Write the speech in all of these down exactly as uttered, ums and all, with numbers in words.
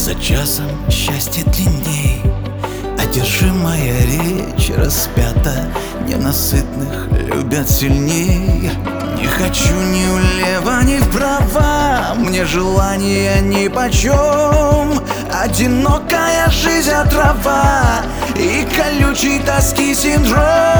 За часом счастье длинней, одержимая речь распята. Ненасытных любят сильней. Не хочу ни влево, ни вправо, мне желания нипочем. Одинокая жизнь отрава и колючей тоски синдром.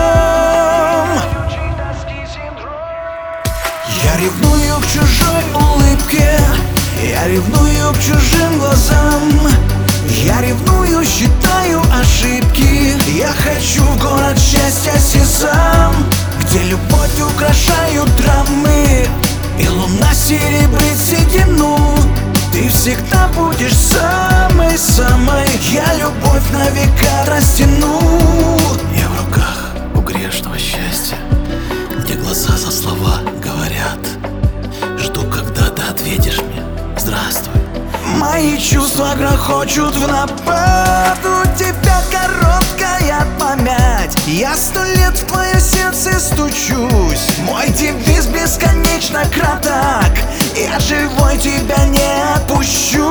Я ревную к чужой улыбке, я ревную к чужим глазам. Я ревную, считаю ошибки. Я хочу в город счастья сезам, где любовь украшают драмы и луна серебрит седину. Ты всегда будешь самой-самой, я любовь на века растяну. Я в руках у грешного счастья, где глаза за слова говорят. Жду, когда ты ответишь мне здравствуй. Мои чувства грохочут в напад, у тебя короткая память. Я сто лет в твое сердце стучусь, мой девиз бесконечно краток. Я живой тебя не отпущу.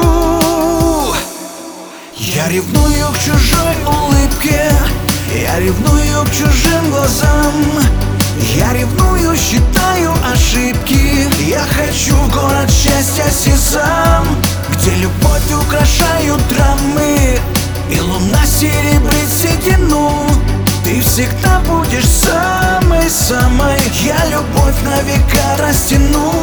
Я ревную к чужой улыбке, я ревную к чужим глазам. Я ревную, считаю ошибки. Я хочу в город счастья сезам, где любовь украшают драмы и луна серебрит седину. Ты всегда будешь самой-самой, я любовь на века растяну.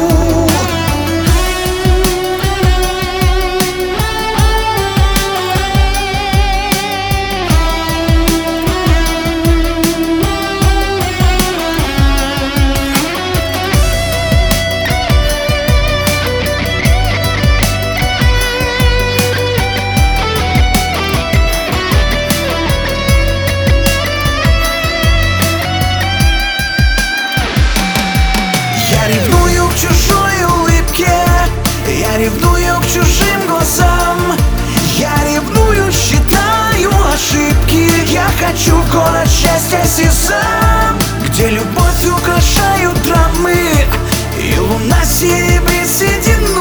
Я ревную к чужой улыбке, я ревную к чужим глазам. Я ревную, считаю ошибки. Я хочу в город счастья сезам, где любовь украшают драмы и луна серебрит седину.